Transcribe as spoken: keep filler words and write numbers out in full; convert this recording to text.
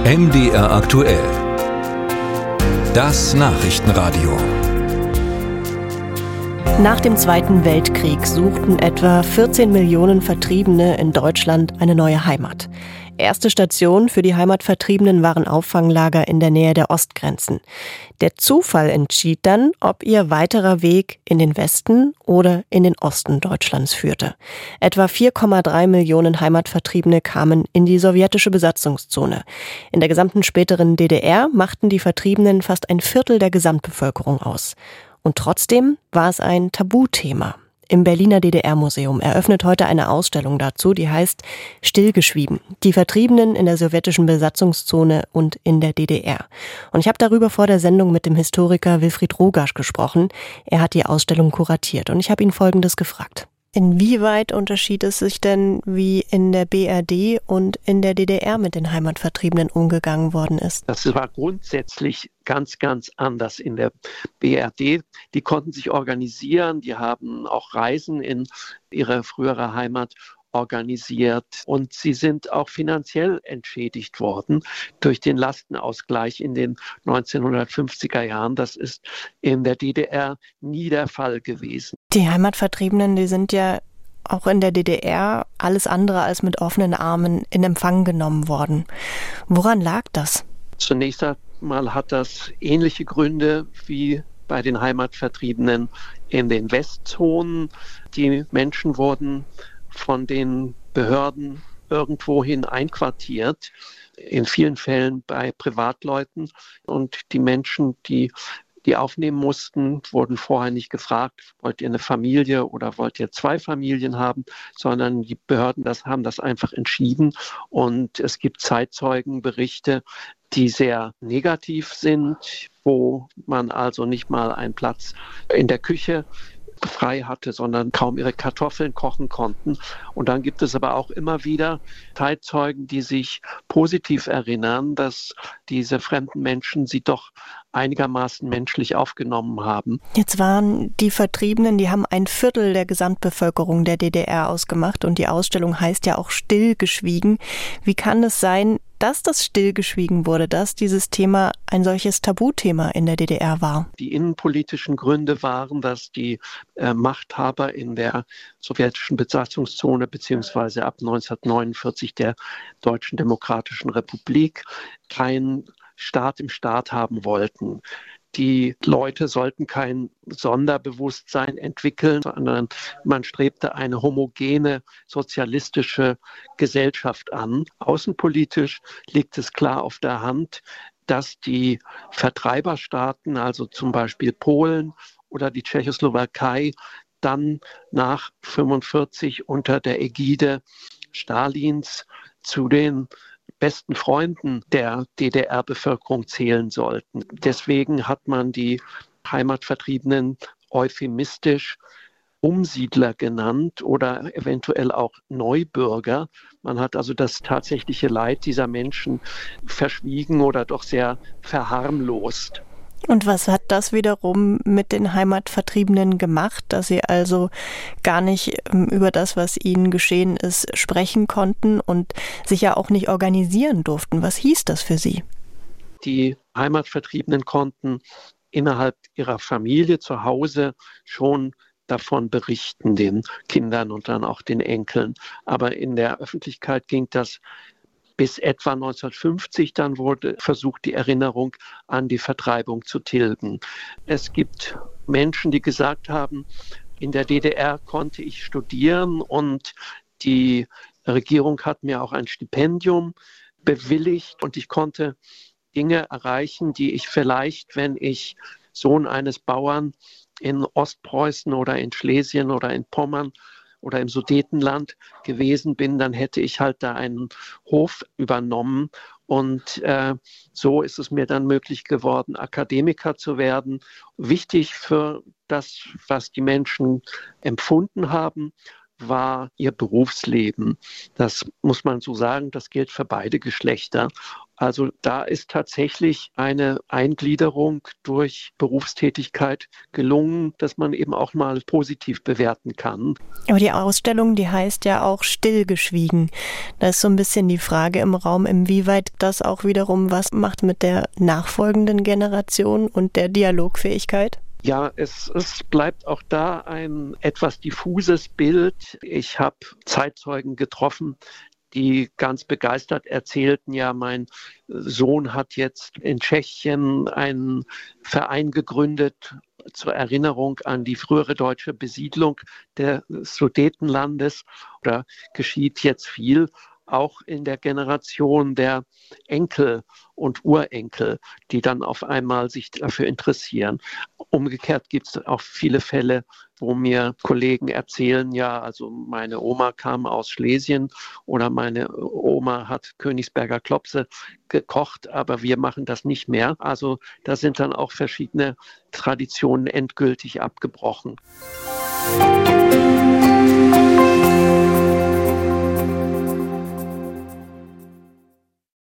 M D R aktuell. Das Nachrichtenradio. Nach dem Zweiten Weltkrieg suchten etwa vierzehn Millionen Vertriebene in Deutschland eine neue Heimat. Erste Station für die Heimatvertriebenen waren Auffanglager in der Nähe der Ostgrenzen. Der Zufall entschied dann, ob ihr weiterer Weg in den Westen oder in den Osten Deutschlands führte. Etwa vier Komma drei Millionen Heimatvertriebene kamen in die sowjetische Besatzungszone. In der gesamten späteren D D R machten die Vertriebenen fast ein Viertel der Gesamtbevölkerung aus. Und trotzdem war es ein Tabuthema. Im Berliner D D R-Museum eröffnet heute eine Ausstellung dazu, die heißt Stillgeschwiegen, die Vertriebenen in der sowjetischen Besatzungszone und in der D D R. Und ich habe darüber vor der Sendung mit dem Historiker Wilfried Rogasch gesprochen. Er hat die Ausstellung kuratiert und ich habe ihn Folgendes gefragt. Inwieweit unterschied es sich denn, wie in der B R D und in der D D R mit den Heimatvertriebenen umgegangen worden ist? Das war grundsätzlich ganz, ganz anders in der B R D. Die konnten sich organisieren, die haben auch Reisen in ihre frühere Heimat organisiert und sie sind auch finanziell entschädigt worden durch den Lastenausgleich in den neunzehnhundertfünfziger Jahren. Das ist in der D D R nie der Fall gewesen. Die Heimatvertriebenen, die sind ja auch in der D D R alles andere als mit offenen Armen in Empfang genommen worden. Woran lag das? Zunächst einmal hat das ähnliche Gründe wie bei den Heimatvertriebenen in den Westzonen. Die Menschen wurden von den Behörden irgendwohin einquartiert, in vielen Fällen bei Privatleuten. Und die Menschen, die die aufnehmen mussten, wurden vorher nicht gefragt, wollt ihr eine Familie oder wollt ihr zwei Familien haben, sondern die Behörden das, haben das einfach entschieden. Und es gibt Zeitzeugenberichte, die sehr negativ sind, wo man also nicht mal einen Platz in der Küche frei hatte, sondern kaum ihre Kartoffeln kochen konnten. Und dann gibt es aber auch immer wieder Zeitzeugen, die sich positiv erinnern, dass diese fremden Menschen sie doch einigermaßen menschlich aufgenommen haben. Jetzt waren die Vertriebenen, die haben ein Viertel der Gesamtbevölkerung der D D R ausgemacht und die Ausstellung heißt ja auch Stillgeschwiegen. Wie kann es sein, dass das stillgeschwiegen wurde, dass dieses Thema ein solches Tabuthema in der D D R war? Die innenpolitischen Gründe waren, dass die äh, Machthaber in der sowjetischen Besatzungszone beziehungsweise ab neunzehnhundertneunundvierzig der Deutschen Demokratischen Republik kein Staat im Staat haben wollten. Die Leute sollten kein Sonderbewusstsein entwickeln, sondern man strebte eine homogene sozialistische Gesellschaft an. Außenpolitisch liegt es klar auf der Hand, dass die Vertreiberstaaten, also zum Beispiel Polen oder die Tschechoslowakei, dann nach fünfundvierzig unter der Ägide Stalins zu den besten Freunden der D D R-Bevölkerung zählen sollten. Deswegen hat man die Heimatvertriebenen euphemistisch Umsiedler genannt oder eventuell auch Neubürger. Man hat also das tatsächliche Leid dieser Menschen verschwiegen oder doch sehr verharmlost. Und was hat das wiederum mit den Heimatvertriebenen gemacht, dass sie also gar nicht über das, was ihnen geschehen ist, sprechen konnten und sich ja auch nicht organisieren durften? Was hieß das für sie? Die Heimatvertriebenen konnten innerhalb ihrer Familie zu Hause schon davon berichten, den Kindern und dann auch den Enkeln. Aber in der Öffentlichkeit ging das bis etwa neunzehnhundertfünfzig, dann wurde versucht, die Erinnerung an die Vertreibung zu tilgen. Es gibt Menschen, die gesagt haben, in der D D R konnte ich studieren und die Regierung hat mir auch ein Stipendium bewilligt und ich konnte Dinge erreichen, die ich vielleicht, wenn ich Sohn eines Bauern in Ostpreußen oder in Schlesien oder in Pommern oder im Sudetenland gewesen bin, dann hätte ich halt da einen Hof übernommen. Und äh, so ist es mir dann möglich geworden, Akademiker zu werden. Wichtig für das, was die Menschen empfunden haben, war ihr Berufsleben. Das muss man so sagen, das gilt für beide Geschlechter. Also da ist tatsächlich eine Eingliederung durch Berufstätigkeit gelungen, dass man eben auch mal positiv bewerten kann. Aber die Ausstellung, die heißt ja auch Stillgeschwiegen. Da ist so ein bisschen die Frage im Raum, inwieweit das auch wiederum was macht mit der nachfolgenden Generation und der Dialogfähigkeit. Ja, es, es bleibt auch da ein etwas diffuses Bild. Ich habe Zeitzeugen getroffen, die ganz begeistert erzählten, ja, mein Sohn hat jetzt in Tschechien einen Verein gegründet zur Erinnerung an die frühere deutsche Besiedlung des Sudetenlandes. Da geschieht jetzt viel, auch in der Generation der Enkel und Urenkel, die dann auf einmal sich dafür interessieren. Umgekehrt gibt es auch viele Fälle, wo mir Kollegen erzählen, ja, also meine Oma kam aus Schlesien oder meine Oma hat Königsberger Klopse gekocht, aber wir machen das nicht mehr. Also da sind dann auch verschiedene Traditionen endgültig abgebrochen. Musik